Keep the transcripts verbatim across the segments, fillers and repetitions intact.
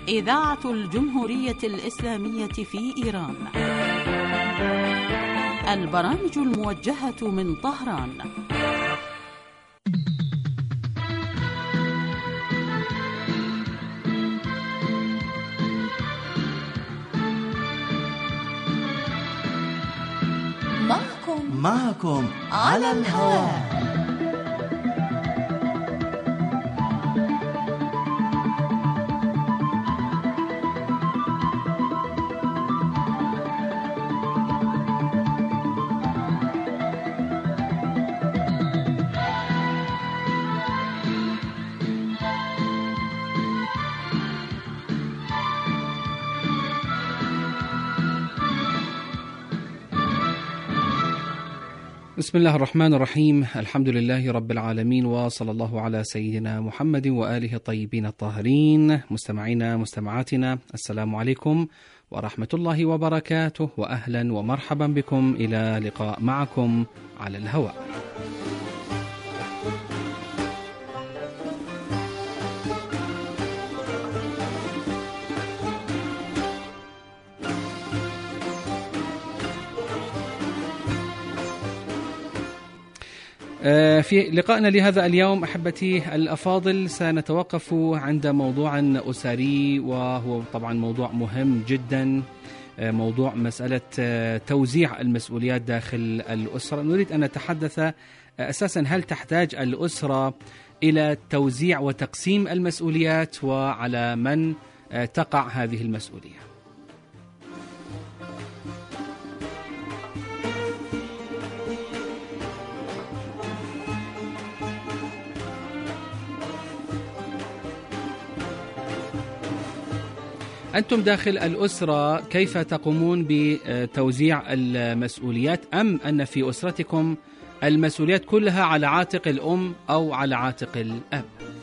إذاعة الجمهورية الإسلامية في إيران. البرامج الموجهة من طهران. معكم معكم على الهواء. بسم الله الرحمن الرحيم. الحمد لله رب العالمين، وصلى الله على سيدنا محمد وآله الطيبين الطاهرين. مستمعينا مستمعاتنا، السلام عليكم ورحمة الله وبركاته، وأهلا ومرحبا بكم إلى لقاء معكم على الهواء. في لقائنا لهذا اليوم أحبتي الأفاضل سنتوقف عند موضوع أسري، وهو طبعا موضوع مهم جدا، موضوع مسألة توزيع المسؤوليات داخل الأسرة. نريد أن نتحدث أساسا هل تحتاج الأسرة إلى توزيع وتقسيم المسؤوليات، وعلى من تقع هذه المسؤولية. أنتم داخل الأسرة كيف تقومون بتوزيع المسؤوليات؟ أم أن في أسرتكم المسؤوليات كلها على عاتق الأم أو على عاتق الأب؟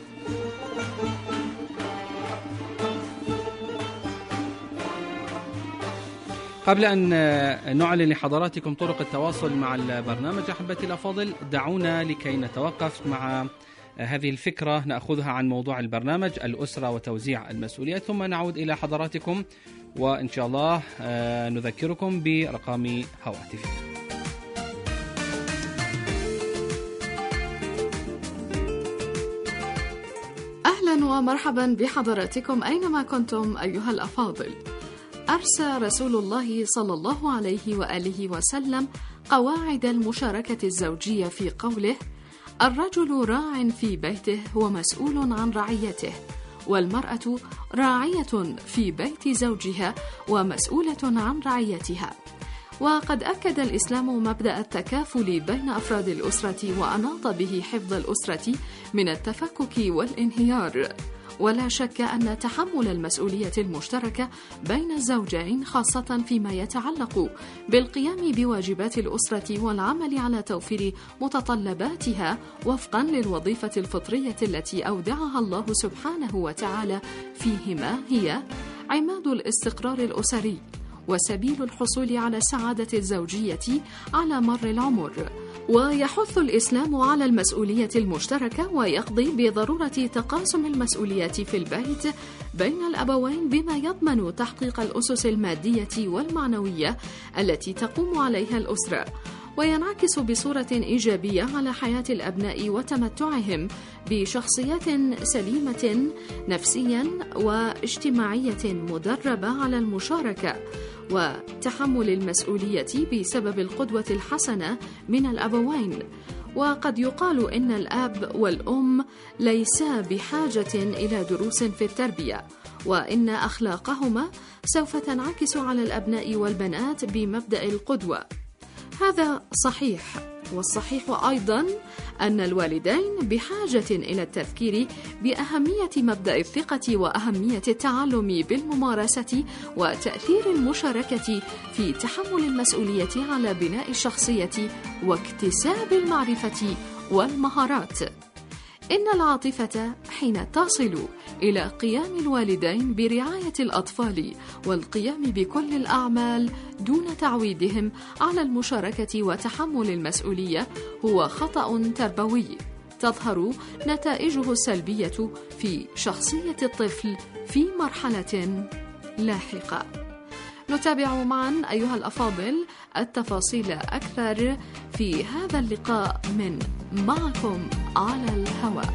قبل أن نعلن لحضراتكم طرق التواصل مع البرنامج أحبتي الأفاضل، دعونا لكي نتوقف مع هذه الفكرة نأخذها عن موضوع البرنامج الأسرة وتوزيع المسؤوليات، ثم نعود إلى حضراتكم وإن شاء الله نذكركم برقم هواتفنا. أهلا ومرحبا بحضراتكم أينما كنتم أيها الأفاضل. أرسى رسول الله صلى الله عليه وآله وسلم قواعد المشاركة الزوجية في قوله: الرجل راع في بيته ومسؤول عن رعيته، والمرأة راعية في بيت زوجها ومسؤولة عن رعيتها. وقد أكد الإسلام مبدأ التكافل بين أفراد الأسرة، وأناط به حفظ الأسرة من التفكك والانهيار. ولا شك أن تحمل المسؤولية المشتركة بين الزوجين، خاصة فيما يتعلق بالقيام بواجبات الأسرة والعمل على توفير متطلباتها وفقا للوظيفة الفطرية التي أودعها الله سبحانه وتعالى فيهما، هي عماد الاستقرار الأسري وسبيل الحصول على السعادة الزوجية على مر العمر. ويحث الإسلام على المسؤولية المشتركة، ويقضي بضرورة تقاسم المسؤوليات في البيت بين الأبوين بما يضمن تحقيق الأسس المادية والمعنوية التي تقوم عليها الأسرة، وينعكس بصورة إيجابية على حياة الأبناء وتمتعهم بشخصيات سليمة نفسيا واجتماعية مدربة على المشاركة وتحمل المسؤولية بسبب القدوة الحسنة من الأبوين. وقد يقال إن الأب والأم ليسا بحاجة إلى دروس في التربية، وإن أخلاقهما سوف تنعكس على الأبناء والبنات بمبدأ القدوة. هذا صحيح، والصحيح أيضا أن الوالدين بحاجة إلى التذكير بأهمية مبدأ الثقة وأهمية التعلم بالممارسة وتأثير المشاركة في تحمل المسؤولية على بناء الشخصية واكتساب المعرفة والمهارات. إن العاطفة حين تصل إلى قيام الوالدين برعاية الأطفال والقيام بكل الأعمال دون تعويدهم على المشاركة وتحمل المسؤولية هو خطأ تربوي، تظهر نتائجه السلبية في شخصية الطفل في مرحلة لاحقة. نتابع معا أيها الأفاضل التفاصيل أكثر في هذا اللقاء من معكم على الهواء.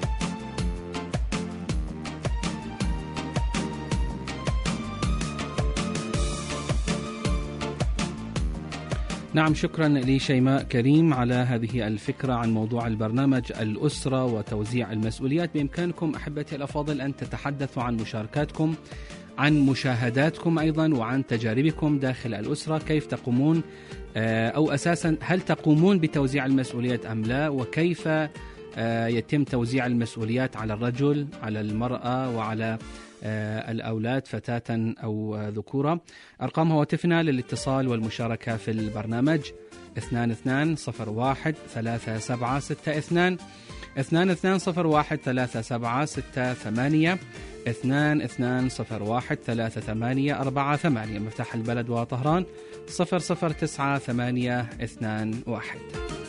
نعم، شكرا لشيماء كريم على هذه الفكرة عن موضوع البرنامج الأسرة وتوزيع المسؤوليات. بإمكانكم أحبتي الأفاضل أن تتحدثوا عن مشاركاتكم، عن مشاهداتكم أيضا، وعن تجاربكم داخل الأسرة. كيف تقومون أو أساسا هل تقومون بتوزيع المسؤوليات أم لا؟ وكيف يتم توزيع المسؤوليات على الرجل، على المرأة، وعلى الأولاد فتاة أو ذكورة؟ أرقام هواتفنا للاتصال والمشاركة في البرنامج اثنان اثنان صفر واحد ثلاثة سبعة ستة اثنان اثنان اثنان صفر واحد ثلاثة سبعة ستة ثمانية اثنان اثنان صفر واحد ثلاثة ثمانية أربعة ثمانية. مفتاح البلد وطهران صفر صفر تسعة ثمانية اثنان واحد.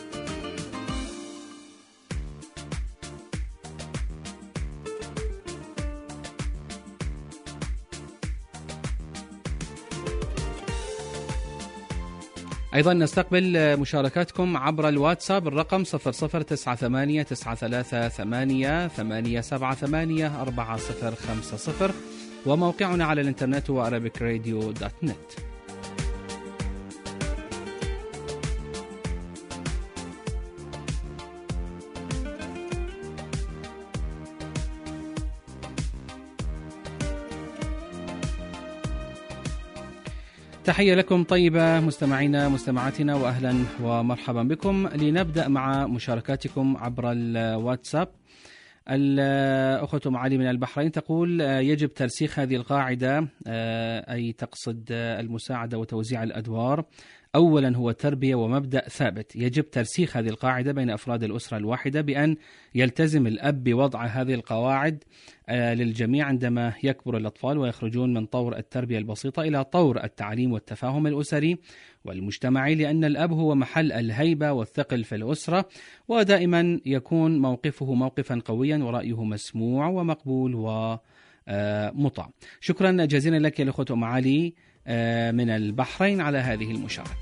أيضا نستقبل مشاركاتكم عبر الواتساب الرقم صفر صفر تسعة ثمانية تسعة ثلاثة ثمانية ثمانية سبعة ثمانية أربعة صفر خمسة صفر، وموقعنا على الإنترنت هو arabic radio دوت نت. تحية لكم طيبة مستمعينا مستمعاتنا، وأهلا ومرحبا بكم. لنبدأ مع مشاركاتكم عبر الواتساب. الأخت أم علي من البحرين تقول يجب ترسيخ هذه القاعدة، أي تقصد المساعدة وتوزيع الأدوار. أولا هو تربية ومبدأ ثابت، يجب ترسيخ هذه القاعدة بين أفراد الأسرة الواحدة بأن يلتزم الأب بوضع هذه القواعد للجميع عندما يكبر الأطفال ويخرجون من طور التربية البسيطة إلى طور التعليم والتفاهم الأسري والمجتمعي، لأن الأب هو محل الهيبة والثقل في الأسرة، ودائما يكون موقفه موقفا قويا ورأيه مسموع ومقبول ومطاع. شكرا جزيلا لك يا الأخت أم علي من البحرين على هذه المشاركة.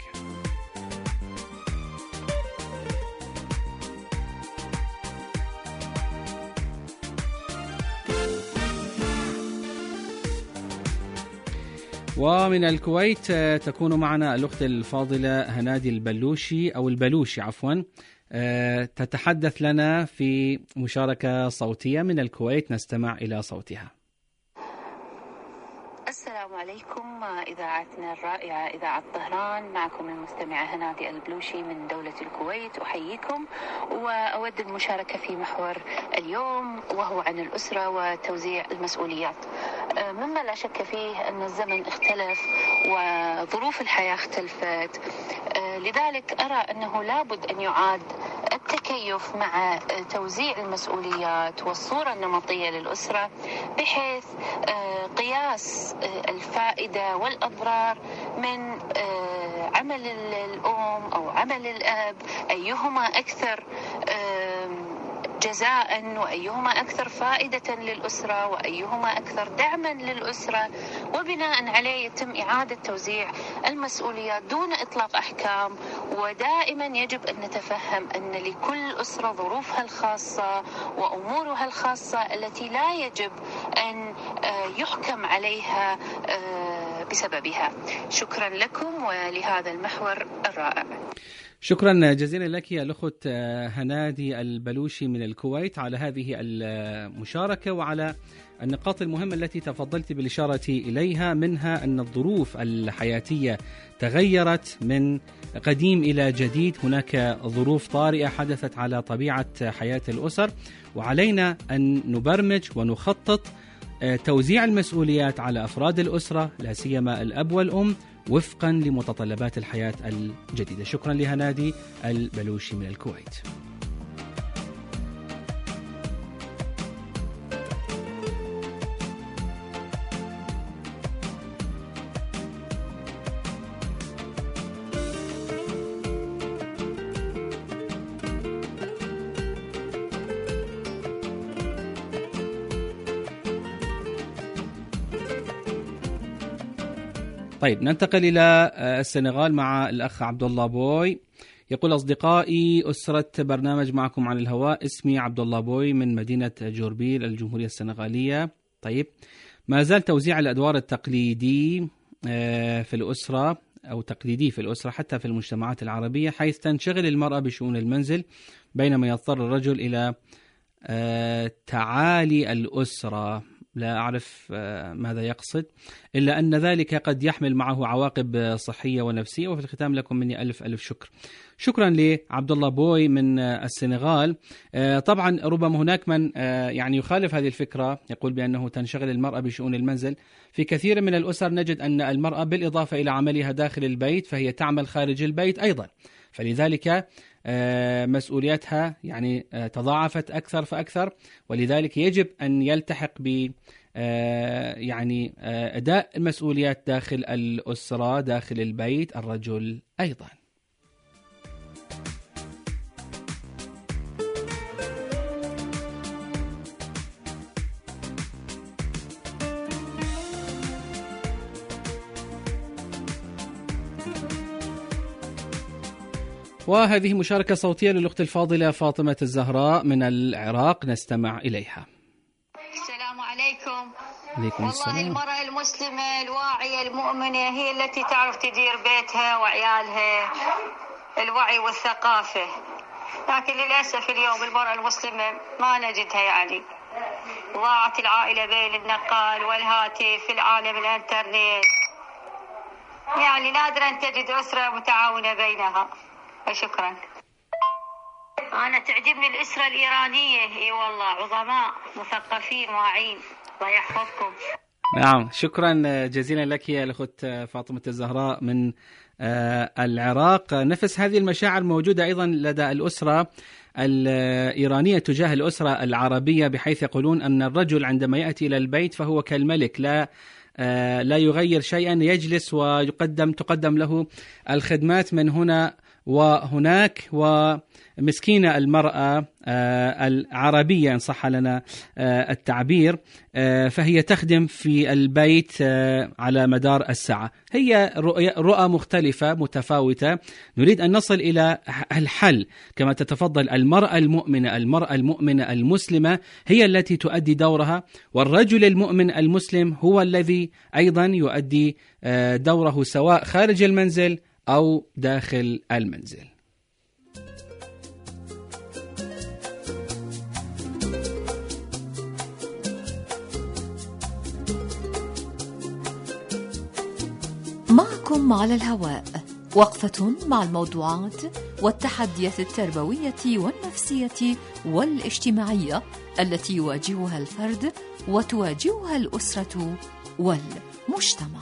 ومن الكويت تكون معنا الأخت الفاضلة هنادي البلوشي أو البلوشي عفوا، تتحدث لنا في مشاركة صوتية من الكويت، نستمع إلى صوتها. السلام عليكم، إذاعتنا الرائعة إذاعة طهران، معكم المستمعة هنادي البلوشي من دولة الكويت. أحييكم وأود المشاركة في محور اليوم وهو عن الأسرة وتوزيع المسؤوليات. مما لا شك فيه أن الزمن اختلف وظروف الحياة اختلفت، لذلك أرى أنه لابد أن يعاد التكيف مع توزيع المسؤوليات والصورة النمطية للأسرة، بحيث قياس الفائدة والأضرار من عمل الأم أو عمل الأب، أيهما أكثر جزاء وأيهما أكثر فائدة للأسرة وأيهما أكثر دعما للأسرة، وبناء عليه يتم إعادة توزيع المسؤوليات دون إطلاق أحكام. ودائما يجب أن نتفهم أن لكل أسرة ظروفها الخاصة وأمورها الخاصة التي لا يجب أن يحكم عليها بسببها. شكرا لكم ولهذا المحور الرائع. شكرا جزيلا لك يا الأخت هنادي البلوشي من الكويت على هذه المشاركة وعلى النقاط المهمة التي تفضلت بالإشارة إليها، منها أن الظروف الحياتية تغيرت من قديم إلى جديد، هناك ظروف طارئة حدثت على طبيعة حياة الأسر، وعلينا أن نبرمج ونخطط توزيع المسؤوليات على أفراد الأسرة لا سيما الأب والأم وفقا لمتطلبات الحياة الجديدة. شكرا لهنادي البلوشي من الكويت. طيب ننتقل إلى السنغال مع الأخ عبد الله بوي. يقول: أصدقائي أسرة برنامج معكم على الهواء، اسمي عبد الله بوي من مدينة جوربيل الجمهورية السنغالية. طيب، ما زال توزيع الأدوار التقليدي في الأسرة أو تقليدي في الأسرة حتى في المجتمعات العربية، حيث تنشغل المرأة بشؤون المنزل بينما يضطر الرجل إلى تعالي الأسرة. لا أعرف ماذا يقصد، إلا أن ذلك قد يحمل معه عواقب صحية ونفسية. وفي الختام لكم مني ألف ألف شكر. شكرا لعبد الله بوي من السنغال. طبعا ربما هناك من يعني يخالف هذه الفكرة، يقول بأنه تنشغل المرأة بشؤون المنزل. في كثير من الأسر نجد أن المرأة بالإضافة إلى عملها داخل البيت فهي تعمل خارج البيت أيضا، فلذلك مسؤولياتها يعني تضاعفت أكثر فأكثر، ولذلك يجب أن يلتحق ب يعني أداء المسؤوليات داخل الأسرة داخل البيت الرجل أيضا. وهذه مشاركة صوتية للأخت الفاضلة فاطمة الزهراء من العراق، نستمع إليها. السلام عليكم. عليكم السلام. والله المرأة المسلمة الواعية المؤمنة هي التي تعرف تدير بيتها وعيالها، الوعي والثقافة. لكن للأسف اليوم المرأة المسلمة ما نجدها، يعني ضاعت العائلة بين النقال والهاتف في العالم الانترنت، يعني نادرا أن تجد أسرة متعاونة بينها. شكرا. أنا تعجبني الأسرة الإيرانية، إي والله عظماء مثقفين واعين، الله يحفظكم. نعم، شكرا جزيلا لك يا الأخت فاطمة الزهراء من العراق. نفس هذه المشاعر موجودة أيضا لدى الأسرة الإيرانية تجاه الأسرة العربية، بحيث يقولون أن الرجل عندما يأتي إلى البيت فهو كالملك، لا لا يغير شيئا، يجلس ويقدم تقدم له الخدمات من هنا وهناك. ومسكينة المرأة العربية إن صح لنا التعبير، فهي تخدم في البيت على مدار الساعة. هي رؤى مختلفة متفاوتة، نريد أن نصل إلى الحل. كما تتفضل المرأة المؤمنة المرأة المؤمنة المسلمة هي التي تؤدي دورها، والرجل المؤمن المسلم هو الذي أيضا يؤدي دوره سواء خارج المنزل أو داخل المنزل. معكم على الهواء، وقفة مع الموضوعات والتحديات التربوية والنفسية والاجتماعية التي يواجهها الفرد وتواجهها الأسرة والمجتمع.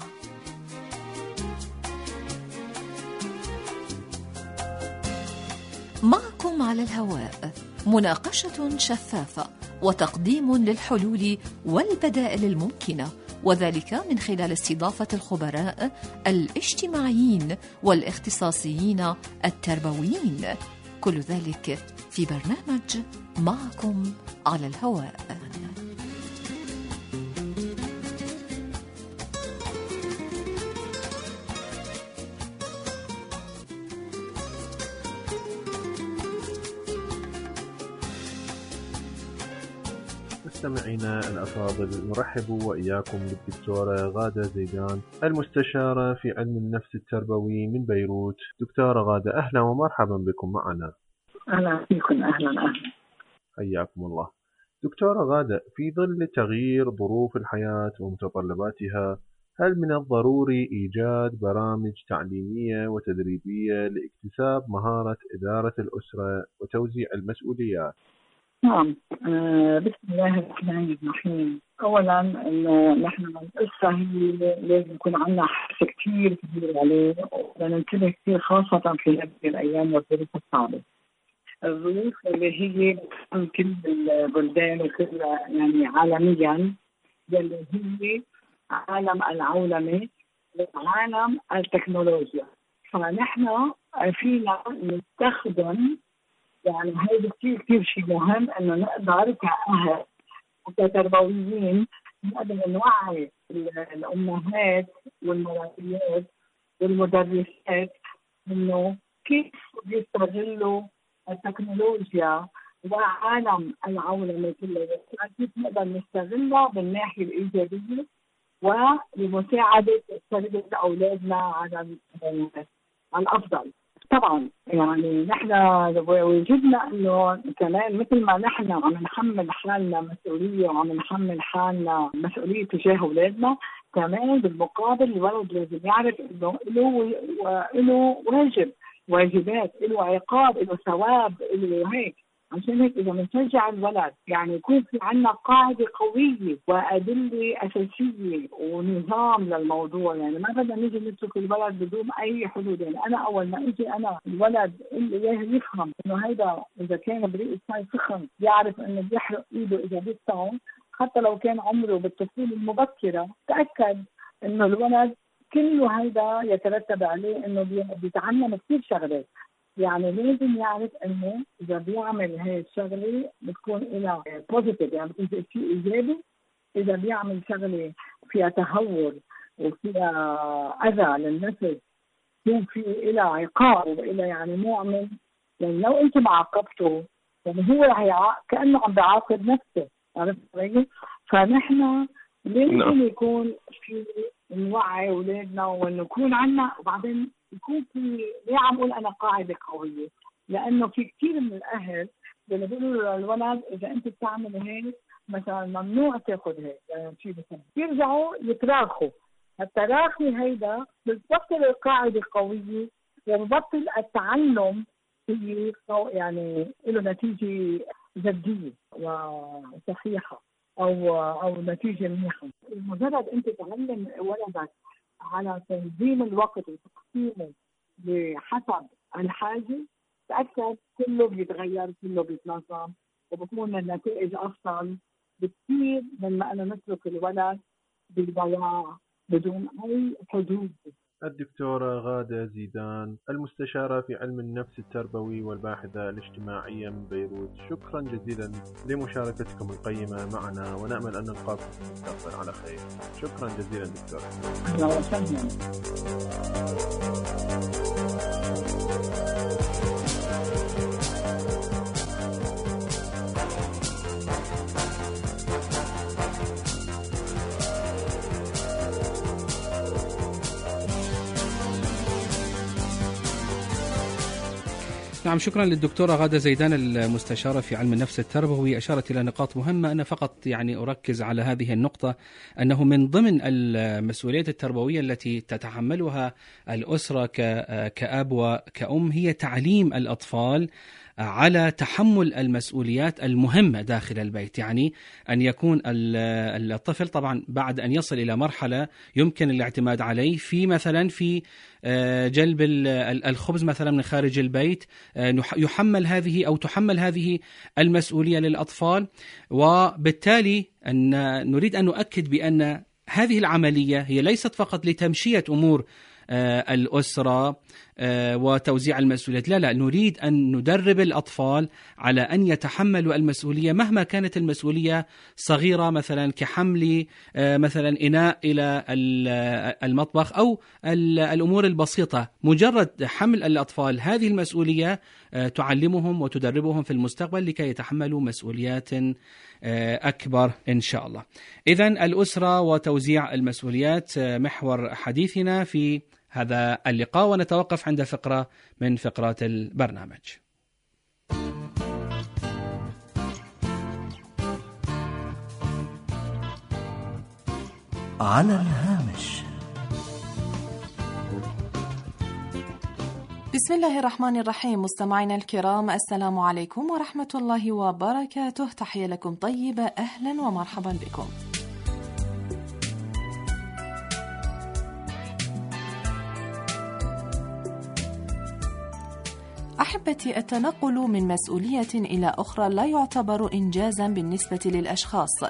معكم على الهواء، مناقشة شفافة وتقديم للحلول والبدائل الممكنة، وذلك من خلال استضافة الخبراء الاجتماعيين والاختصاصيين التربويين، كل ذلك في برنامج معكم على الهواء. مستمعينا الأفاضل، نرحب وإياكم بالدكتورة غادة زيدان المستشارة في علم النفس التربوي من بيروت. دكتورة غادة، أهلا ومرحبا بكم معنا. أهلا فيكم. أهلا أهلا حياكم الله. دكتورة غادة، في ظل تغيير ظروف الحياة ومتطلباتها، هل من الضروري إيجاد برامج تعليمية وتدريبية لاكتساب مهارة إدارة الأسرة وتوزيع المسؤوليات؟ نعم. آه بسم الله الرحمن الرحيم. أولا إنه نحن الأسرة هي لازم يكون عندنا حرص كثير كبير عليه، وننتبه كثير خاصة في هذه الأيام والظروف الصعبة. الظروف اللي هي كل البلدان وكل يعني عالميا، اللي هي عالم العولمة وعالم التكنولوجيا، فنحن فينا نستخدم يعني هذا كثير كثير شيء مهم، انه نقدر كأهل وكتربويين نقدر نوعي الأمهات والمربيات والمدرسات إنه كيف بيستغلوا التكنولوجيا وعالم العولمة كلها، كيف نقدر نستغلها بالناحية الإيجابية ولمساعدة تربية أولادنا على الأفضل. طبعا يعني نحن وجدنا إنه كمان مثل ما نحن عم نحمل حالنا مسؤولية وعم نحمل حالنا مسؤولية تجاه أولادنا، كمان بالمقابل الولد لازم يعرف إنه له له واجب، واجبات، له عقاب، له ثواب، له هيك. عشان هيك إذا بنشجع الولد يعني يكون في عنا قاعدة قوية وأدلة أساسية ونظام للموضوع، يعني ما بدنا نيجي نترك الولد بدون أي حدود. يعني أنا أول ما أجي أنا الولد اللي إياه يفهم إنه هيدا إذا كان بريق ماء سخن يعرف إنه بيحرق إيده إذا بيستعمل، حتى لو كان عمره بالطفولة المبكرة، تأكد إنه الولد كله هيدا يترتب عليه إنه بيتعلم كثير شغلات. يعني لازم يعرف انه اذا بيعمل هاي الشغله بتكون لها بوزيتيف، يعني بتكون شيء ايجابي. اذا بيعمل شغله فيها تهور وفيها اذى للنفس يكون في لها عقاب والها يعني نوع من، يعني لو انت ما عاقبته يعني هو رح كانه عم بيعاقب نفسه، عرفت علي؟ فنحن لازم يكون في نوعي اولادنا وانه يكون عنا، وبعدين يكون في ليه عم اقول انا قاعده قويه، لانه في كثير من الاهل اللي بيقولوا للولد اذا انت بتعمل هيك مثلا ممنوع تاخذ هيك، يعني شيء مثلا يرجعوا يتراخوا. التراخي هيدا بتبطل القاعده قويه وبتبطل التعلم هي يعني له نتيجه جديه وصحيحه او او نتيجه منيحه. مجرد انت تعلم ولدك على تنظيم الوقت وتقسيمه بحسب الحاجة، تأكد كله بيتغير، كله بيتنظم، وبكون النتائج أفضل بكثير من ما أنا نترك الولد بالضياع بدون أي حدود. الدكتورة غادة زيدان، المستشارة في علم النفس التربوي والباحثة الاجتماعية من بيروت، شكرا جزيلا لمشاركتكم القيمة معنا، ونأمل أن نلقاكم في المستقبل على خير. شكرا جزيلا دكتورة. أهلا وسهلا. نعم، شكرا للدكتورة غادة زيدان المستشارة في علم النفس التربوي. أشارت إلى نقاط مهمة، أنا فقط يعني أركز على هذه النقطة، أنه من ضمن المسؤوليات التربوية التي تتحملها الأسرة كأب وكأم هي تعليم الأطفال على تحمل المسؤوليات المهمة داخل البيت. يعني أن يكون الطفل طبعا بعد أن يصل إلى مرحلة يمكن الاعتماد عليه في مثلا في جلب الخبز مثلا من خارج البيت، يحمل هذه أو تحمل هذه المسؤولية للأطفال. وبالتالي أن نريد أن نؤكد بأن هذه العملية هي ليست فقط لتمشية أمور الأسرة وتوزيع المسؤوليات، لا لا نريد أن ندرب الأطفال على أن يتحملوا المسؤولية مهما كانت المسؤولية صغيرة، مثلا كحمل مثلا إناء إلى المطبخ أو الأمور البسيطة. مجرد حمل الأطفال هذه المسؤولية تعلمهم وتدربهم في المستقبل لكي يتحملوا مسؤوليات أكبر إن شاء الله. إذن الأسرة وتوزيع المسؤوليات محور حديثنا في هذا اللقاء، ونتوقف عند فقرة من فقرات البرنامج. على الهامش. بسم الله الرحمن الرحيم. مستمعينا الكرام، السلام عليكم ورحمة الله وبركاته. تحية لكم طيبة، أهلا ومرحبا بكم. أحبتي، التنقل من مسؤولية إلى أخرى لا يعتبر إنجازا بالنسبة للأشخاص،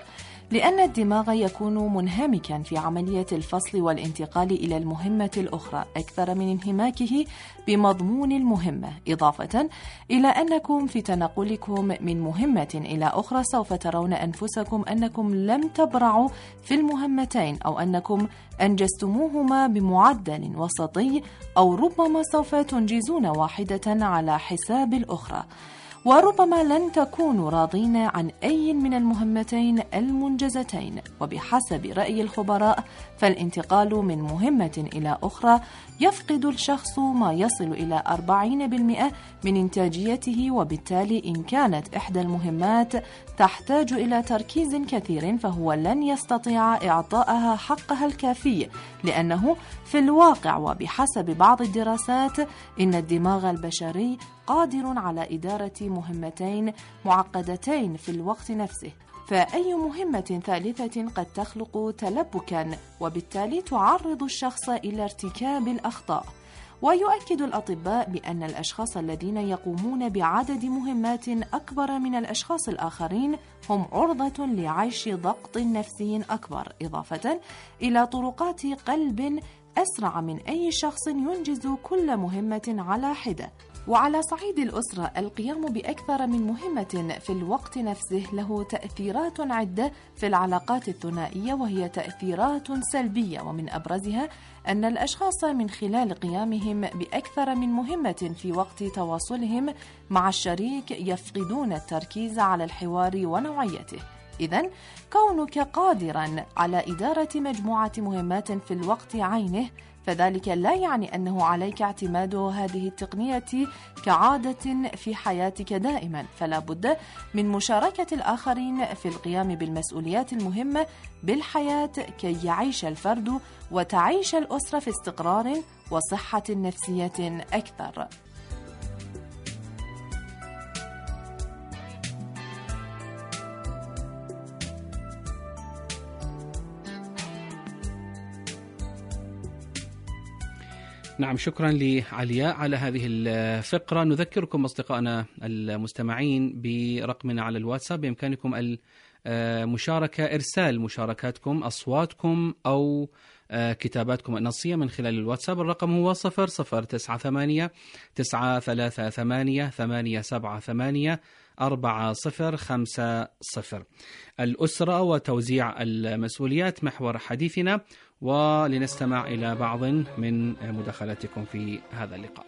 لأن الدماغ يكون منهمكا في عملية الفصل والانتقال إلى المهمة الأخرى أكثر من انهماكه بمضمون المهمة، إضافة إلى أنكم في تنقلكم من مهمة إلى أخرى سوف ترون أنفسكم أنكم لم تبرعوا في المهمتين، أو أنكم أنجزتموهما بمعدل وسطي، أو ربما سوف تنجزون واحدة على حساب الأخرى، وربما لن تكونوا راضين عن أي من المهمتين المنجزتين. وبحسب رأي الخبراء فالانتقال من مهمة إلى أخرى يفقد الشخص ما يصل إلى أربعين بالمئة من إنتاجيته، وبالتالي إن كانت إحدى المهمات تحتاج إلى تركيز كثير فهو لن يستطيع إعطائها حقها الكافي، لأنه في الواقع وبحسب بعض الدراسات إن الدماغ البشري قادر على إدارة مهمتين معقدتين في الوقت نفسه، فأي مهمة ثالثة قد تخلق تلبكا وبالتالي تعرض الشخص إلى ارتكاب الأخطاء. ويؤكد الأطباء بأن الأشخاص الذين يقومون بعدد مهمات أكبر من الأشخاص الآخرين هم عرضة لعيش ضغط نفسي أكبر، إضافة إلى طرقات قلب أسرع من أي شخص ينجز كل مهمة على حدة. وعلى صعيد الأسرة القيام بأكثر من مهمة في الوقت نفسه له تأثيرات عدة في العلاقات الثنائية، وهي تأثيرات سلبية، ومن أبرزها أن الأشخاص من خلال قيامهم بأكثر من مهمة في وقت تواصلهم مع الشريك يفقدون التركيز على الحوار ونوعيته. إذن كونك قادرا على إدارة مجموعة مهمات في الوقت عينه فذلك لا يعني أنه عليك اعتماد هذه التقنية كعادة في حياتك دائما، فلا بد من مشاركة الآخرين في القيام بالمسؤوليات المهمة بالحياة كي يعيش الفرد وتعيش الأسرة في استقرار وصحة نفسية أكثر. نعم، شكرا لعلياء على هذه الفقرة. نذكركم أصدقائنا المستمعين برقمنا على الواتساب، بإمكانكم المشاركة، إرسال مشاركاتكم، أصواتكم أو كتاباتكم النصية من خلال الواتساب. الرقم هو صفر صفر تسعة ثمانية تسعة ثلاثة ثمانية ثمانية سبعة ثمانية أربعة صفر خمسة صفر. الأسرة وتوزيع المسؤوليات محور حديثنا، ولنستمع إلى بعض من مداخلاتكم في هذا اللقاء.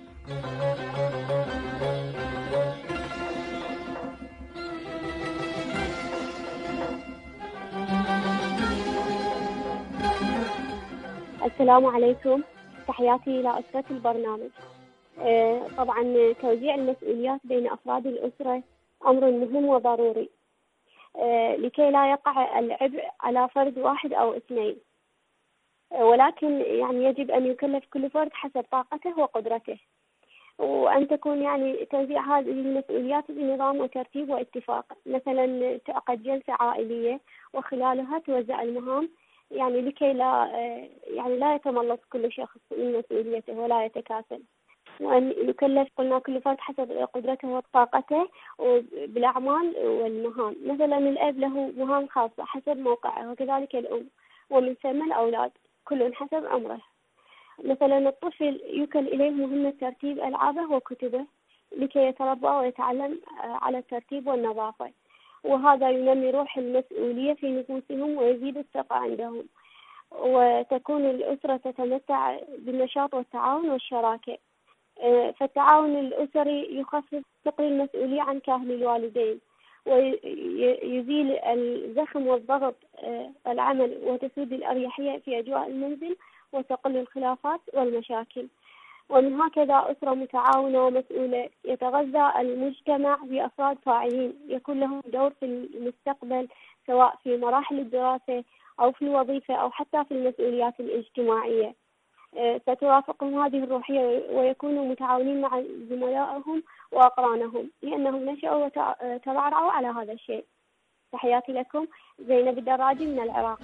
السلام عليكم، تحياتي إلى أسرة البرنامج. طبعا توزيع المسؤوليات بين أفراد الأسرة أمر مهم وضروري لكي لا يقع العبء على فرد واحد أو اثنين، ولكن يعني يجب أن يكلف كل فرد حسب طاقته وقدرته، وأن تكون يعني توزيع هذه المسؤوليات بنظام وترتيب واتفاق. مثلا تعقد جلسة عائلية وخلالها توزع المهام، يعني لكي لا يعني لا يتملص كل شخص من مسؤوليته ولا يتكاسل، وأن يكلف قلنا كل فرد حسب قدرته وطاقته بالأعمال والمهام. مثلا الأب له مهام خاصة حسب موقعه، وكذلك الأم، ومن ثم الأولاد كل حسب أمره. مثلا الطفل يوكل إليه مهمة ترتيب ألعابه وكتبه لكي يتربى ويتعلم على الترتيب والنظافة، وهذا ينمي روح المسؤولية في نفوسهم ويزيد الثقة عندهم، وتكون الأسرة تتمتع بالنشاط والتعاون والشراكة. فالتعاون الأسري يخفف ثقل المسؤولية عن كاهل الوالدين، ويزيل الزخم والضغط العمل، وتسود الأريحية في أجواء المنزل، وتقل الخلافات والمشاكل. ومن هكذا أسرة متعاونة ومسؤولة يتغذى المجتمع بأفراد فاعلين يكون لهم دور في المستقبل، سواء في مراحل الدراسة أو في الوظيفة أو حتى في المسؤوليات الاجتماعية. سترافقهم هذه الروحية ويكونوا متعاونين مع زملائهم وأقرانهم، لأنهم نشأوا وترعرعوا على هذا الشيء. تحياتي لكم، زينب الدراجي من العراق.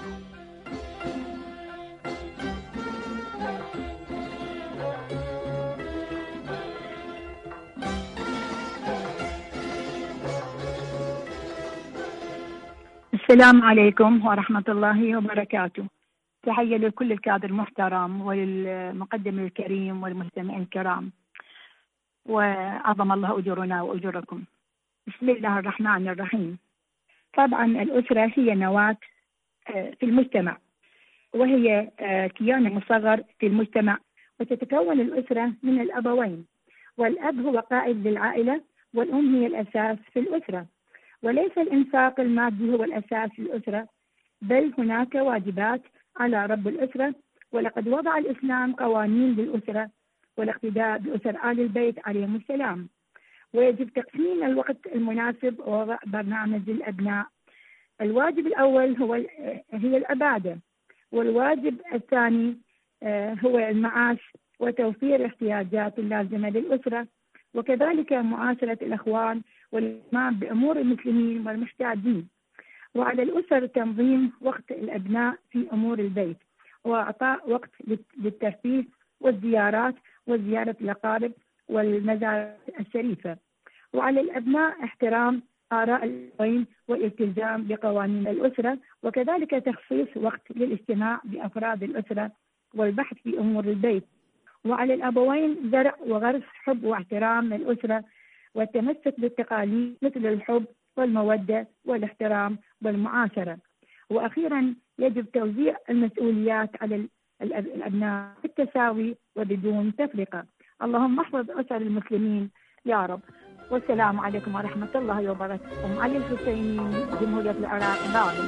السلام عليكم ورحمة الله وبركاته. تحية لكل الكادر المحترم وللمقدم الكريم والمستمعين الكرام، وعظم الله أجورنا وأجوركم. بسم الله الرحمن الرحيم. طبعا الأسرة هي نواة في المجتمع، وهي كيان مصغر في المجتمع، وتتكون الأسرة من الأبوين، والأب هو قائد للعائلة، والأم هي الأساس في الأسرة. وليس الإنفاق المادي هو الأساس في الأسرة، بل هناك واجبات على رب الأسرة. ولقد وضع الإسلام قوانين للأسرة والاقتداء بأسر آل البيت عليهم السلام، ويجب تقسيم الوقت المناسب ووضع برنامج للأبناء. الواجب الأول هو هي العبادة، والواجب الثاني هو المعاش وتوفير الاحتياجات اللازمة للأسرة، وكذلك معاشرة الأخوان والاهتمام بأمور المسلمين والمحتاجين. وعلى الأسر تنظيم وقت الأبناء في أمور البيت، وإعطاء وقت للترفيه والزيارات وزيارة الأقارب والمزارات الشريفة. وعلى الأبناء احترام آراء الأبوين والالتزام بقوانين الأسرة، وكذلك تخصيص وقت للاجتماع بأفراد الأسرة والبحث في أمور البيت. وعلى الأبوين زرع وغرس حب واحترام الأسرة والتمسك بالتقاليد مثل الحب والمودة والاحترام والمعاشرة. وأخيرا يجب توزيع المسؤوليات على الأبناء بالتساوي وبدون تفرقة. اللهم احفظ أسر المسلمين يا رب. والسلام عليكم ورحمة الله وبركاته. علي الحسيني، جمهورية العراق، باغي.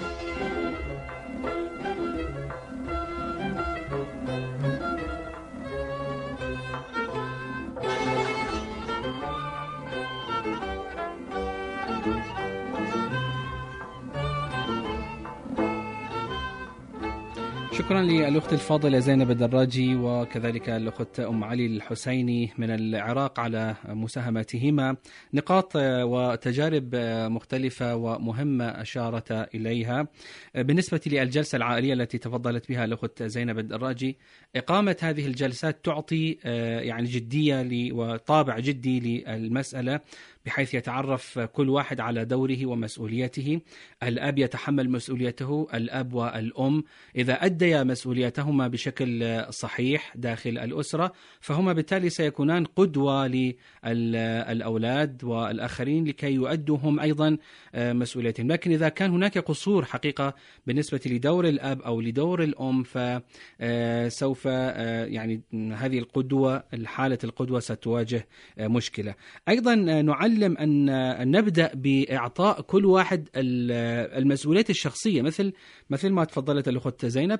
شكرا للأخت الفاضلة زينب الدراجي، وكذلك الأخت أم علي الحسيني من العراق على مساهماتهما. نقاط وتجارب مختلفة ومهمة أشارت إليها. بالنسبة للجلسة العائلية التي تفضلت بها الأخت زينب الدراجي، إقامة هذه الجلسات تعطي يعني جدية وطابع جدي للمسألة، بحيث يتعرف كل واحد على دوره ومسؤوليته. الأب يتحمل مسؤوليته، الأب والأم إذا أديا مسؤوليتهما بشكل صحيح داخل الأسرة، فهما بالتالي سيكونان قدوة للأولاد والآخرين لكي يؤدوا هم أيضا مسؤوليتهم. لكن إذا كان هناك قصور حقيقة بالنسبة لدور الأب أو لدور الأم، فسوف يعني هذه القدوة، الحالة القدوة ستواجه مشكلة. أيضا نعلم أن نبدأ بإعطاء كل واحد المسؤوليات الشخصية، مثل مثل ما تفضلت الأخت زينب،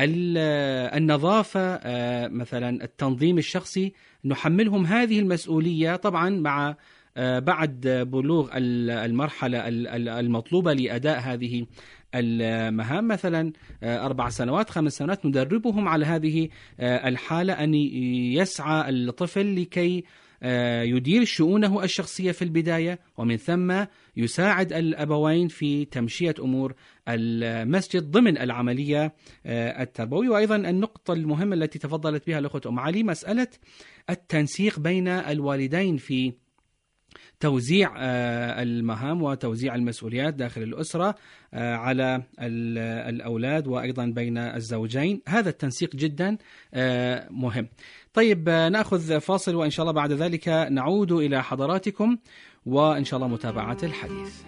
النظافة مثلا، التنظيم الشخصي، نحملهم هذه المسؤولية طبعا مع بعد بلوغ المرحلة المطلوبة لأداء هذه المهام، مثلا أربع سنوات خمس سنوات، ندربهم على هذه الحالة، أن يسعى الطفل لكي يدير شؤونه الشخصية في البداية، ومن ثم يساعد الأبوين في تمشية أمور المسجد ضمن العملية التربوية. وأيضا النقطة المهمة التي تفضلت بها الأخت أم علي، مسألة التنسيق بين الوالدين في توزيع المهام وتوزيع المسؤوليات داخل الأسرة على الأولاد، وأيضا بين الزوجين. هذا التنسيق جدا مهم. طيب، نأخذ فاصل، وإن شاء الله بعد ذلك نعود إلى حضراتكم وإن شاء الله متابعة الحديث.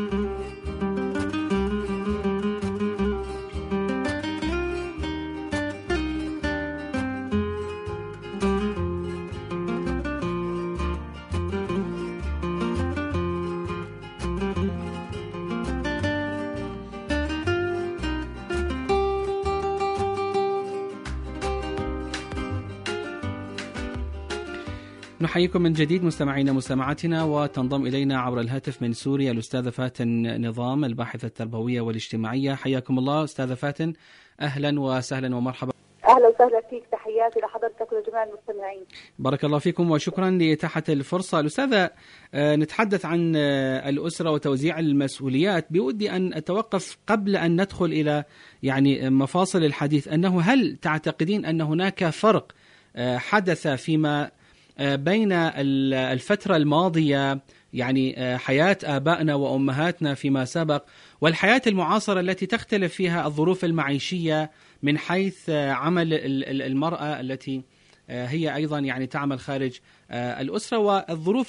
نحييكم من جديد مستمعينا مستمعاتنا، وتنضم إلينا عبر الهاتف من سوريا الأستاذة فاتن نظام، الباحثة التربوية والاجتماعية. حياكم الله أستاذة فاتن، أهلا وسهلا ومرحبا. أهلا وسهلا فيك، تحياتي لحضرتك ولجميع المستمعين. بارك الله فيكم وشكرا لإتاحة الفرصة. الأستاذة، نتحدث عن الأسرة وتوزيع المسؤوليات. بودي أن أتوقف قبل أن ندخل إلى يعني مفاصل الحديث، أنه هل تعتقدين أن هناك فرق حدث فيما بين الفترة الماضية، يعني حياة آبائنا وأمهاتنا فيما سبق، والحياة المعاصرة التي تختلف فيها الظروف المعيشية من حيث عمل المرأة التي هي أيضا يعني تعمل خارج الأسرة، والظروف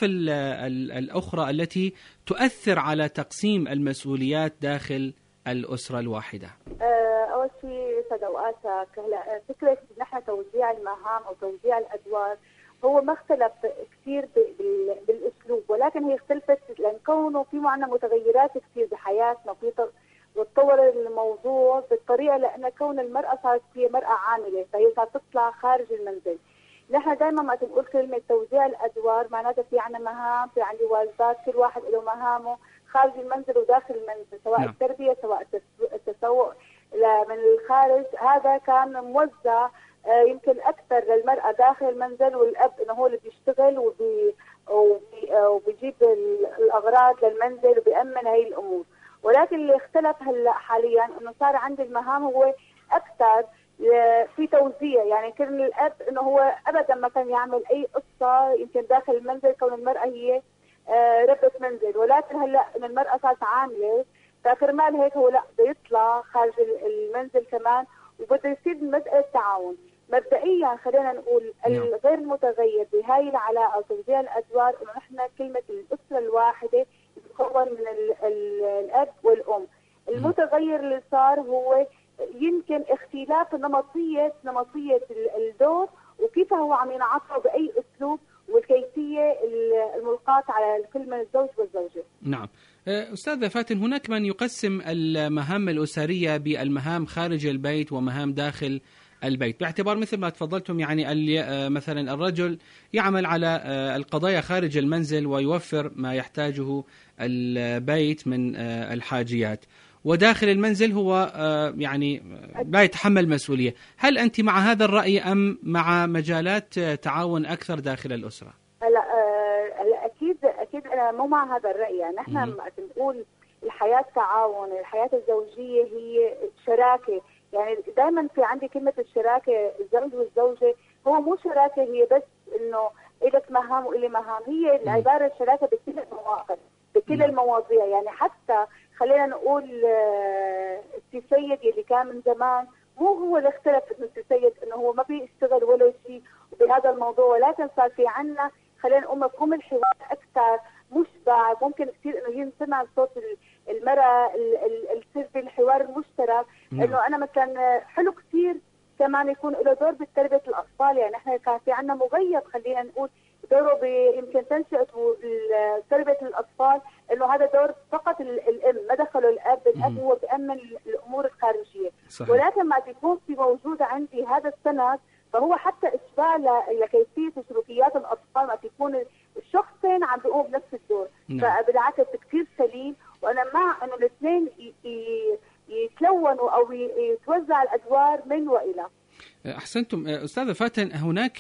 الأخرى التي تؤثر على تقسيم المسؤوليات داخل الأسرة الواحدة؟ أول شيء سيد أوقاتك، هلا فكرة نحن توزيع المهام أو توزيع الأدوار هو ما اختلف كثير بالأسلوب، ولكن هي اختلفت لأن كونه في معنا متغيرات كثير بحياتنا، في وتطور الموضوع بالطريقة لأن كون المرأة صارت هي مرأة عاملة، فهي صارت تطلع خارج المنزل. نحن دائما ما تنقول كلمة توزيع الأدوار معناتها في عنا مهام، في عندي والدات كل واحد له مهامه خارج المنزل وداخل المنزل، سواء نعم. التربية سواء التسوق من الخارج، هذا كان موزع يمكن أكثر للمرأة داخل المنزل، والأب إنه هو اللي بيشتغل وبي وبيجيب الأغراض للمنزل وبيأمن هاي الأمور. ولكن اللي اختلف هلا حاليا إنه صار عندي المهام هو أكثر في توزيع، يعني كان الأب إنه هو أبدا ما كان يعمل أي قصة يمكن داخل المنزل كون المرأة هي ربة منزل، ولكن هلا إن المرأة صارت عاملة، فكرمال هيك هو لا بده يطلع خارج المنزل كمان، وبده يصير مسألة تعاون. مبدئيا خلينا نقول الغير المتغير بهاي العلاقة أو توزيع الأدوار إنه نحن كلمة الأسرة الواحدة تتكون من ال ال الأب والأم. المتغير اللي صار هو يمكن اختلاف نمطية نمطية الدور وكيف هو عم ينعطى بأي أسلوب والكيفية الملقاة على كل من الزوج والزوجة. نعم. أستاذة فاتن، هناك من يقسم المهام الأسرية بالمهام خارج البيت ومهام داخل البيت، باعتبار مثل ما تفضلتم يعني مثلا الرجل يعمل على القضايا خارج المنزل ويوفر ما يحتاجه البيت من الحاجيات، وداخل المنزل هو يعني لا يتحمل مسؤولية. هل أنت مع هذا الرأي أم مع مجالات تعاون أكثر داخل الأسرة؟ لا أكيد أكيد أنا مو مع هذا الرأي. يعني نحن لما نقول الحياة تعاون، الحياة الزوجية هي شراكة، يعني دائما في عندي كلمة الشراكة، الزوج والزوجة هو مو شراكة هي بس إنه إلك مهام وإلي مهام، هي العبارة الشراكة بكل المواقف بكل المواضيع. يعني حتى خلينا نقول السي سيد اللي كان من زمان مو هو اللي اختلف انه السي سيد انه هو ما بيشتغل ولا شيء بهذا الموضوع، ولكن صار في عنا خلينا نقول مفهوم الحوار اكثر مشبع، ممكن كثير انه ينسمع صوت المرأة، السر الحوار المشترك. انه انا مثلا حلو كثير كمان يكون له دور بتربية الاطفال. يعني احنا كان في عنا مغيب خلينا نقول دوره يمكن تنشئة تربية الأطفال، إنه هذا دور فقط الأم، ما دخلوا الأب، الأب هو بيأمن الأمور الخارجية. صحيح. ولكن ما تكون في موجود عندي هذا السند، فهو حتى إشباع لكيفية سلوكيات الأطفال، ما تكون الشخصين عم بيقوموا بنفس الدور. نعم. فبالعكس كثير سليم، وأنا مع إنه الاثنين يتلونوا أو يتوزع الأدوار من وإلى. أحسنتم أستاذة فاتن. هناك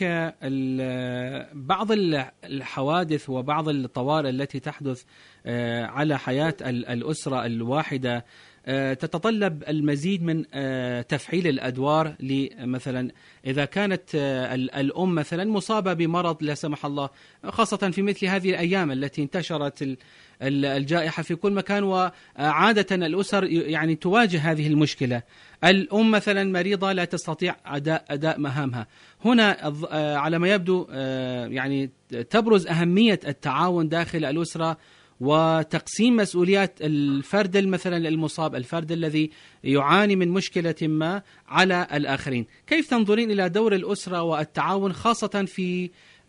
بعض الحوادث وبعض الطوارئ التي تحدث على حياة الأسرة الواحدة تتطلب المزيد من تفعيل الأدوار. مثلا إذا كانت الأم مثلا مصابة بمرض لا سمح الله، خاصة في مثل هذه الأيام التي انتشرت الجائحة في كل مكان، وعادة الأسر يعني تواجه هذه المشكلة. الأم مثلا مريضة لا تستطيع أداء, أداء مهامها. هنا على ما يبدو يعني تبرز أهمية التعاون داخل الأسرة وتقسيم مسؤوليات الفرد مثلا المصاب، الفرد الذي يعاني من مشكلة ما، على الآخرين. كيف تنظرين إلى دور الأسرة والتعاون خاصة في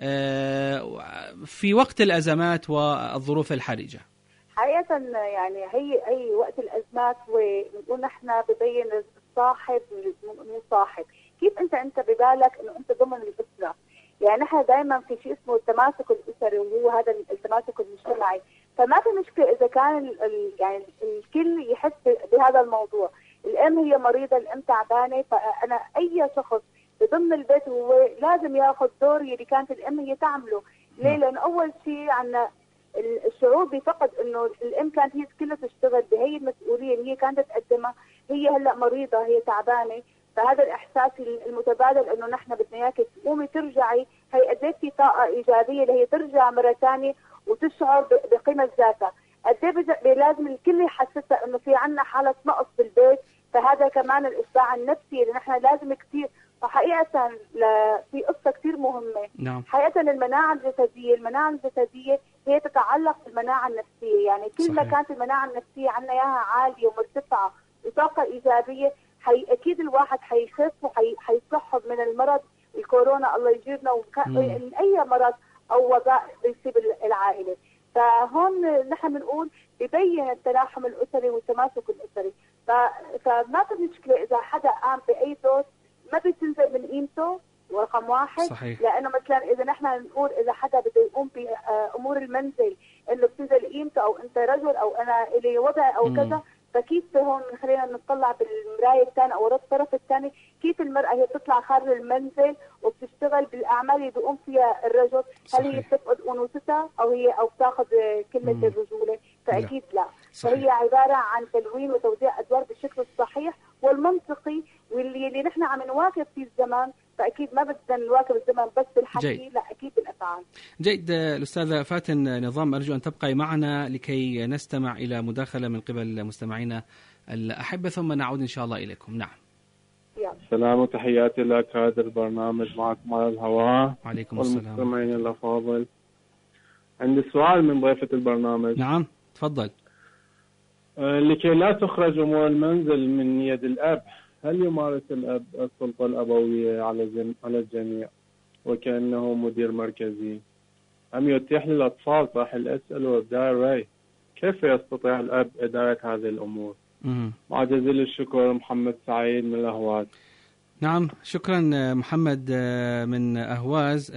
في وقت الأزمات والظروف الحرجة؟ حقيقة يعني هي أي وقت الأزمات ونقول نحن ببين الصاحب مو صاحب. كيف أنت أنت ببالك إنه أنت ضمن الأسرة؟ يعني نحن دائما في شيء اسمه التماسك الأسري، وهو هذا التماسك المجتمعي. فما في مشكلة إذا كان ال يعني الكل يحس بهذا الموضوع. الأم هي مريضة، الأم تعبانة، فأنا أي شخص ضمن البيت هو لازم ياخذ دور اللي كانت الأم هي تعمله. ليه؟ لأن أول شيء عنا الشعور بفقد إنه الأم كانت هي كلها تشتغل بهي المسؤولية اللي هي كانت تقدمها، هي هلا مريضة، هي تعبانة، فهذا الإحساس المتبادل إنه نحن بدنا إياك تقومي ترجعي هي قد ايه في طاقه ايجابيه اللي هي ترجع مره ثانيه وتشعر بقيمه ذاتها. قد ايه لازم الكل يحسسها انه في عندنا حاله نقص بالبيت، فهذا كمان الاشباع النفسي اللي نحن لازم كثير. فحقيقه في قصه كثير مهمه. نعم. حقيقه المناعه الجسديه، المناعه الجسديه هي تتعلق بالمناعه النفسيه، يعني كل ما كانت المناعه النفسيه عندنا اياها عاليه ومرتفعه وطاقه ايجابيه، حي اكيد الواحد حيخف وحيصحب من المرض الكورونا الله يجيرنا ومن اي مرض او وباء بيصيب العائله. فهون نحن بنقول ببين التلاحم الاسري والتماسك الاسري. فما في مشكله اذا حدا قام باي دور ما بتنزل من قيمته، ورقم واحد. صحيح. لانه مثلا اذا نحن نقول اذا حدا بده يقوم بامور المنزل انه بتنزل قيمته، او انت رجل او انا الي وضع او كذا، فكيف هون خلينا نطلع بالمرايه الثانيه او الطرف الثاني كيف المراه هي بتطلع خارج المنزل وبتشتغل بالاعمال اللي بيقوم فيها الرجل. صحيح. هل هي بتفقد انوثتها او هي او بتاخذ كلمه مم. الرجوله؟ فاكيد لا, لا. فهي عباره عن تلوين وتوزيع ادوار بالشكل الصحيح والمنطقي، واللي اللي نحن عم نواكب في الزمان. فاكيد ما بدنا نواكب الزمن بس بالحكي، جيد. لا اكيد بالافعال. جيد. الاستاذه فاتن نظام، ارجو ان تبقي معنا لكي نستمع الى مداخله من قبل مستمعينا الاحبه، ثم نعود ان شاء الله اليكم. نعم. السلام وتحياتي لك. هذا البرنامج معكم على الهواء. وعليكم السلام. والمستمعين الافاضل، عندي سؤال من ضيفه البرنامج. نعم تفضل. لكي لا تخرج امور المنزل من يد الاب، هل يمارس الأب السلطة الأبوية على على الجميع وكأنه مدير مركزي، أم يتيح للأطفال طرح الأسئلة وإبداء الرأي؟ كيف يستطيع الأب إدارة هذه الأمور؟ مم. مع جزيل الشكر، محمد سعيد من الأهواز. نعم شكرا محمد من أهواز.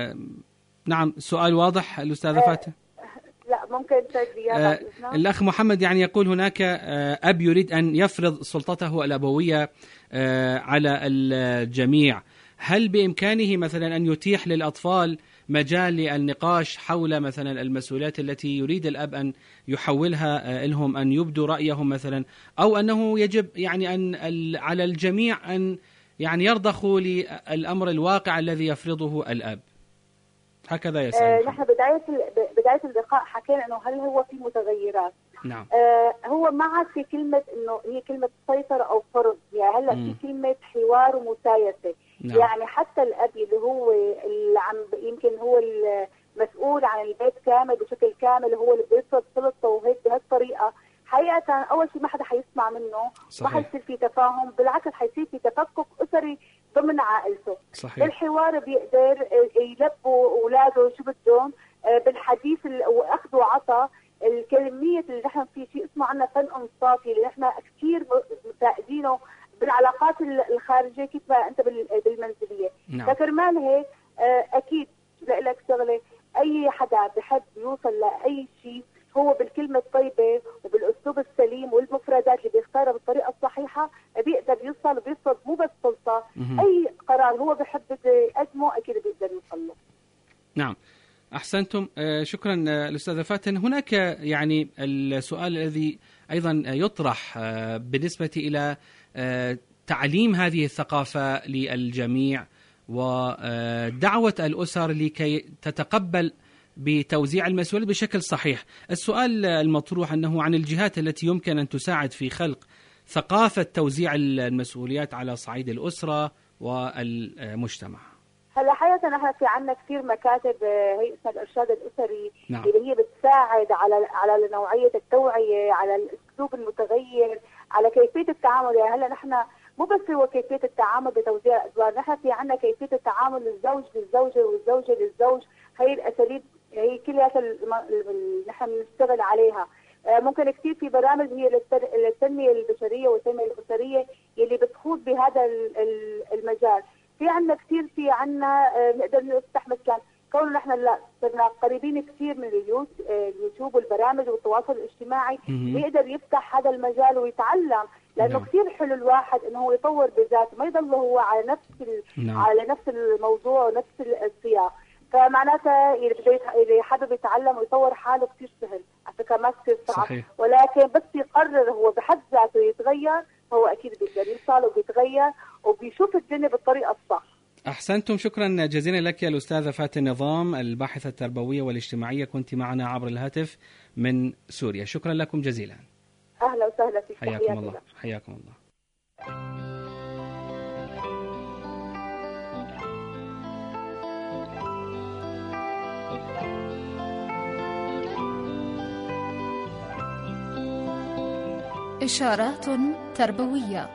نعم سؤال واضح الأستاذة فاتن؟ لا ممكن آه الأخ محمد يعني يقول هناك آه أب يريد أن يفرض سلطته الأبوية آه على الجميع، هل بإمكانه مثلا أن يتيح للأطفال مجال للنقاش حول مثلا المسؤوليات التي يريد الأب أن يحولها آه لهم، أن يبدوا رأيهم مثلا، أو أنه يجب يعني أن على الجميع أن يعني يرضخوا للأمر الواقع الذي يفرضه الأب؟ هكذا يسأل. آه نحن بداية بداية اللقاء حكينا انه هل هو في متغيرات؟ نعم. آه هو ما عاد في كلمة انه هي كلمة سيطرة او فرض، يعني هلا في كلمة حوار ومسايسة. نعم. يعني حتى الأب اللي هو اللي عم يمكن هو المسؤول عن البيت كامل بشكل كامل، هو اللي بيفرض سلطته وهيك بهالطريقة، حقيقة أول شيء ما حدا حيسمع منه. صحيح. ما حيصير في تفاهم، بالعكس حيصير في تفكك أسري ضمن عائلته. صحيح. بالحوار بيقدر يلبوا أولاده شو بدهم، بالحديث وأخذ وعطى، الكلمية اللي نحن في شيء اسمه عنا فن انصافي اللي نحن كثير مساعدينه بالعلاقات الخارجية كيف ما أنت بالمنزلية. نعم. فكرمال هيك أكيد لك شغلة، أي حدا بحب يوصل لأي شيء هو بالكلمة الطيبة وبالأسلوب السليم والمفردات اللي بيختارها بالطريقة الصحيحة بيقدر يوصل وبيصل مو بس سلطة، أي قرار هو بحب يقدمه أكيد بيقدر يوصل له. نعم أحسنتم. شكرا الأستاذة فاتن. هناك يعني السؤال الذي أيضا يطرح بالنسبة إلى تعليم هذه الثقافة للجميع ودعوة الأسر لكي تتقبل بتوزيع المسؤولية بشكل صحيح. السؤال المطروح أنه عن الجهات التي يمكن أن تساعد في خلق ثقافة توزيع المسؤوليات على صعيد الأسرة والمجتمع. هلا حقيقة نحن في عنا كثير مكاتب هي اسمها الإرشاد الأسري. نعم. اللي هي بتساعد على على نوعية التوعية، على الأسلوب المتغير، على كيفية التعامل. يعني هلا نحن مو بس هو كيفية التعامل بتوزيع الأدوار، نحن في عنا كيفية التعامل الزوج للزوجة والزوجة للزوج. هي الأساليب هي كلها اللي نحن بنشتغل عليها. ممكن كثير في برامج هي للتنمية البشرية والتنمية الأسرية يلي بتخوض بهذا المجال. في عنا كثير في عنا نقدر نفتح مثلا كون نحن لا صرنا قريبين كثير من اليوتيوب والبرامج والتواصل الاجتماعي، بيقدر يفتح هذا المجال ويتعلم، لانه نعم. كثير حلو الواحد انه هو يطور بذاته، ما يضل هو على نفس نعم. على نفس الموضوع ونفس السياق. فمعناتها اللي حابب يتعلم ويطور حاله كثير سهل، على فكره ما كثير صعب، ولكن بس يقرر هو بحد ذاته يتغير، هو اكيد بيقدر يوصل وبيتغير وبيشوف الدنيا بالطريقه الصح. أحسنتم، شكرا جزيلا لك يا الأستاذة فاتن نظام، الباحثة التربوية والاجتماعية، كنت معنا عبر الهاتف من سوريا. شكرا لكم جزيلا. أهلا وسهلا فيك. حياكم الله. حياكم الله. إشارات تربوية.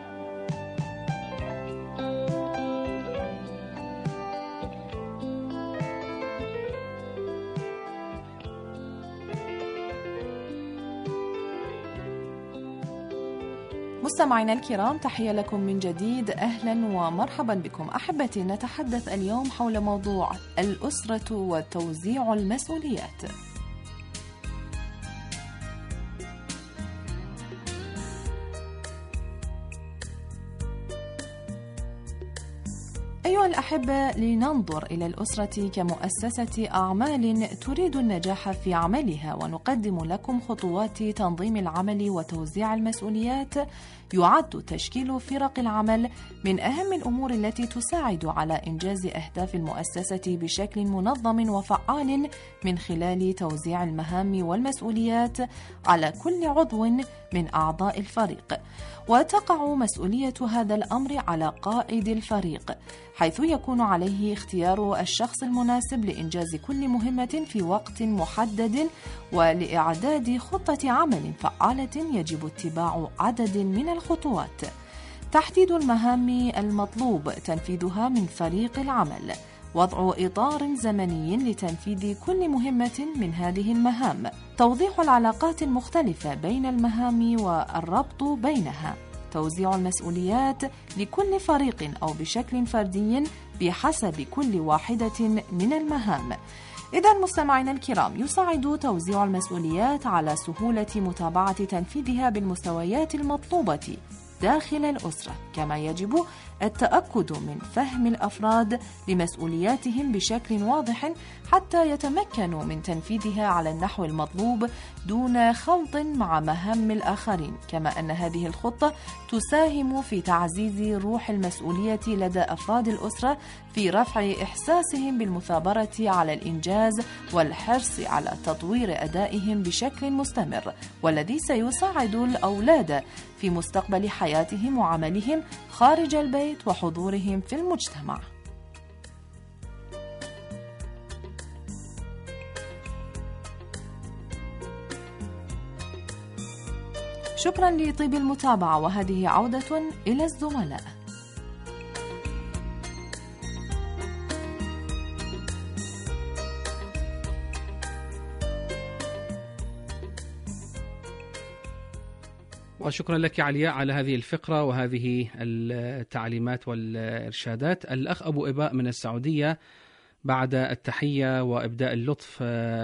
مستمعينا الكرام، تحية لكم من جديد، أهلا ومرحبا بكم. أحبتي، نتحدث اليوم حول موضوع الأسرة وتوزيع المسؤوليات. أيها الأحبة، لننظر إلى الأسرة كمؤسسة أعمال تريد النجاح في عملها، ونقدم لكم خطوات تنظيم العمل وتوزيع المسؤوليات. يعد تشكيل فرق العمل من أهم الأمور التي تساعد على إنجاز أهداف المؤسسة بشكل منظم وفعال من خلال توزيع المهام والمسؤوليات على كل عضو من أعضاء الفريق. وتقع مسؤولية هذا الأمر على قائد الفريق، حيث يكون عليه اختيار الشخص المناسب لإنجاز كل مهمة في وقت محدد، ولإعداد خطة عمل فعالة يجب اتباع عدد من الخطوات. تحديد المهام المطلوب تنفيذها من فريق العمل، وضع إطار زمني لتنفيذ كل مهمة من هذه المهام، توضيح العلاقات المختلفة بين المهام والربط بينها، توزيع المسؤوليات لكل فريق أو بشكل فردي بحسب كل واحدة من المهام. إذا مستمعينا الكرام، يساعد توزيع المسؤوليات على سهولة متابعة تنفيذها بالمستويات المطلوبة داخل الأسرة، كما يجب التأكد من فهم الأفراد لمسؤولياتهم بشكل واضح حتى يتمكنوا من تنفيذها على النحو المطلوب دون خلط مع مهام الآخرين. كما أن هذه الخطة تساهم في تعزيز روح المسؤولية لدى أفراد الأسرة في رفع إحساسهم بالمثابرة على الإنجاز والحرص على تطوير أدائهم بشكل مستمر، والذي سيساعد الأولاد في مستقبل حياتهم وعملهم خارج البيت وحضورهم في المجتمع. شكرا لطيب المتابعة، وهذه عودة إلى الزملاء. وشكرا لك علياء على هذه الفقرة وهذه التعليمات والإرشادات. الأخ أبو إباء من السعودية بعد التحية وإبداء اللطف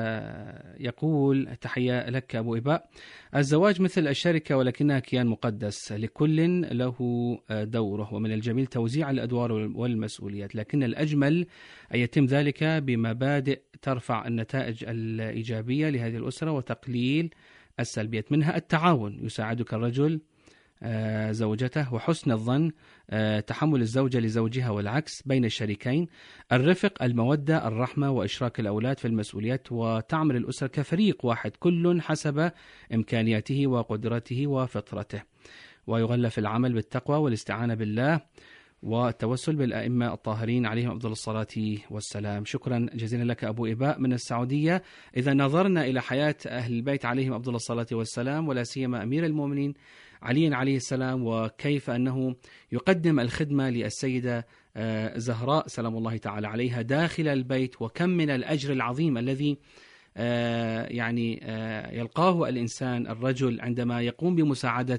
يقول: تحية لك أبو إباء. الزواج مثل الشركة ولكنها كيان مقدس، لكل له دوره، ومن الجميل توزيع الأدوار والمسؤوليات، لكن الأجمل أن يتم ذلك بمبادئ ترفع النتائج الإيجابية لهذه الأسرة وتقليل السلبيات، منها التعاون، يساعدك الرجل زوجته، وحسن الظن، تحمل الزوجة لزوجها والعكس بين الشريكين، الرفق، المودة، الرحمة، وإشراك الأولاد في المسؤوليات، وتعمل الأسرة كفريق واحد كل حسب إمكانياته وقدرته وفطرته، ويغلف العمل بالتقوى والاستعانة بالله والتوسل بالأئمة الطاهرين عليهم أفضل الصلاة والسلام. شكرا جزيلا لك أبو إباء من السعودية. إذا نظرنا إلى حياة أهل البيت عليهم أفضل الصلاة والسلام، ولا سيما أمير المؤمنين علي عليه السلام، وكيف أنه يقدم الخدمة للسيدة زهراء سلام الله تعالى عليها داخل البيت، وكم من الأجر العظيم الذي يعني يلقاه الإنسان الرجل عندما يقوم بمساعدة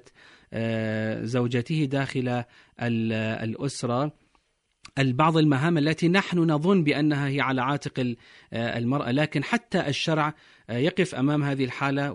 زوجته داخل الأسرة. البعض المهام التي نحن نظن بأنها هي على عاتق المرأة، لكن حتى الشرع يقف أمام هذه الحالة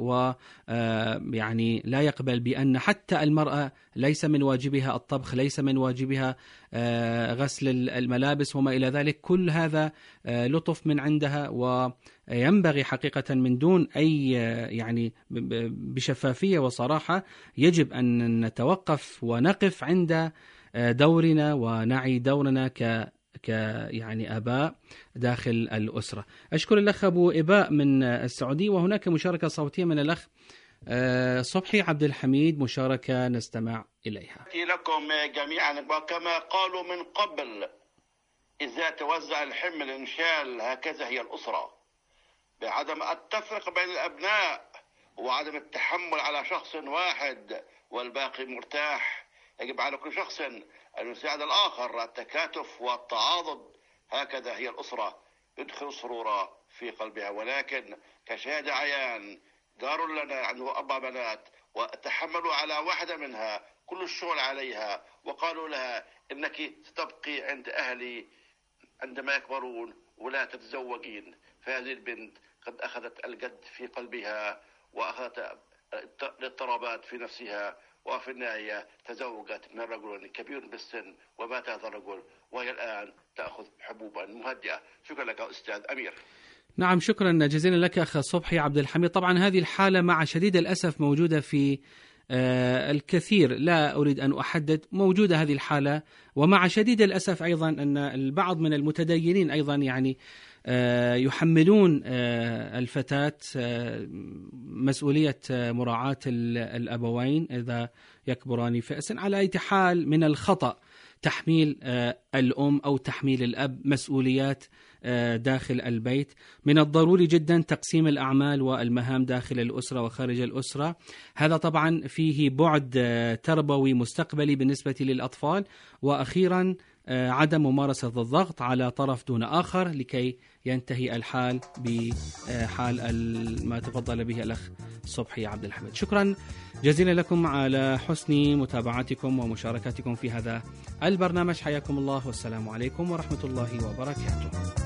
ويعني لا يقبل بأن حتى المرأة ليس من واجبها الطبخ، ليس من واجبها غسل الملابس وما إلى ذلك. كل هذا لطف من عندها، وينبغي حقيقة من دون أي يعني بشفافية وصراحة يجب أن نتوقف ونقف عند دورنا ونعي دورنا ك يعني آباء داخل الأسرة. أشكر الأخ أبو إباء من السعودية. وهناك مشاركة صوتية من الأخ صبحي عبد الحميد، مشاركة نستمع إليها. لكم جميعا، وكما قالوا من قبل إذا توزع الحمل انشال، هكذا هي الأسرة، بعدم التفرق بين الأبناء وعدم التحمل على شخص واحد والباقي مرتاح. يجب على كل شخص أن يساعد الآخر، التكاتف والتعاضد، هكذا هي الأسرة، يدخل سرورا في قلبها. ولكن كشهادة عيان، جار لنا عنده أربع بنات وتحملوا على واحدة منها كل الشغل عليها، وقالوا لها إنك ستبقي عند أهلي عندما يكبرون ولا تتزوجين. فهذه البنت قد أخذت الجد في قلبها وأخذت الاضطرابات في نفسها، وفي النهاية تزوجت من رجل كبير بالسن ومات هذا الرجل، وهي الآن تأخذ حبوبا مهدئة. شكرا لك أستاذ أمير. نعم، شكرا جزيلا لك أخ صبحي عبد الحميد. طبعا هذه الحالة مع شديد الأسف موجودة في الكثير، لا أريد أن أحدد، موجودة هذه الحالة. ومع شديد الأسف أيضا أن البعض من المتدينين أيضا يعني يحملون الفتاة مسؤولية مراعاة الأبوين إذا يكبران في السن. على أي حال من الخطأ تحميل الأم أو تحميل الأب مسؤوليات داخل البيت. من الضروري جدا تقسيم الأعمال والمهام داخل الأسرة وخارج الأسرة. هذا طبعا فيه بعد تربوي مستقبلي بالنسبة للأطفال. وأخيرا عدم ممارسة الضغط على طرف دون آخر لكي ينتهي الحال بحال ما تفضل به الأخ صبحي عبد الحميد. شكرا جزيلا لكم على حسن متابعتكم ومشاركتكم في هذا البرنامج. حياكم الله، والسلام عليكم ورحمة الله وبركاته.